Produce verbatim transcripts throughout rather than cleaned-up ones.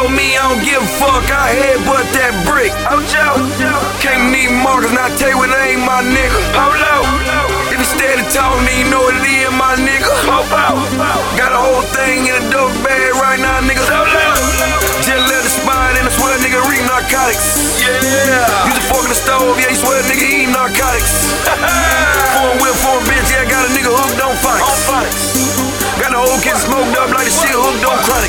know me, I don't give a fuck. I headbutt that brick. Can't need markers, not tell you it ain't my nigga. Hold up. If you steady talking, then you know what it is, my nigga. Got a whole thing in a dope bag right now, nigga. Just let the spine and I swear nigga read narcotics. Yeah. Use a fork in the stove, yeah, you swear nigga eat narcotics. Four whip, four bitch, yeah, got a nigga hooked on phonics. Got the whole kid smoked up like the shit hooked on chronic.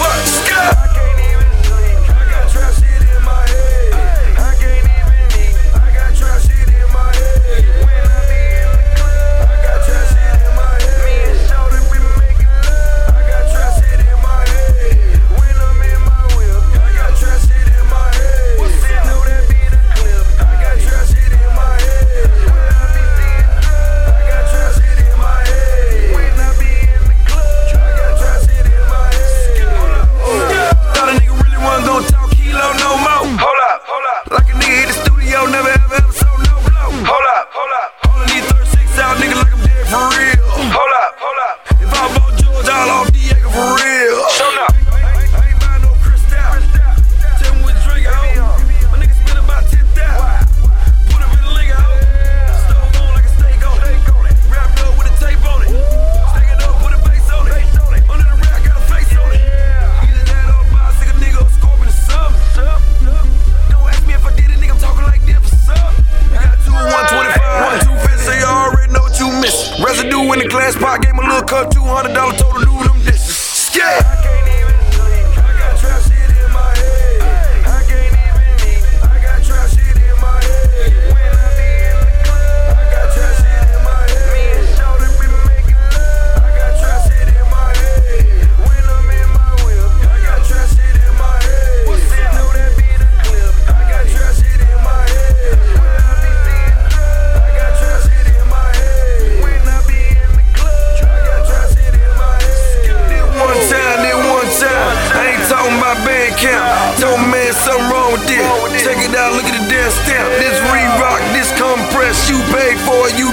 Residue in the glass pot, gave him a little cut, two hundred dollars total, do them dishes. Scared. I can't even sleep, I got trap shit in my head. I can't even eat, I got trap shit in my head. When I be in the club, I got trap shit in my head. Me and Shorty be making love, I got trap shit in my head. When I'm in my whip, I got trap shit in my head. You know that be the clip, I got trap shit in my head. When I be seeing drugs, I got trap shit in my head. Told me, man, something wrong with this. Check it out, look at the damn stamp. This re-rock, this compress. You paid for it, you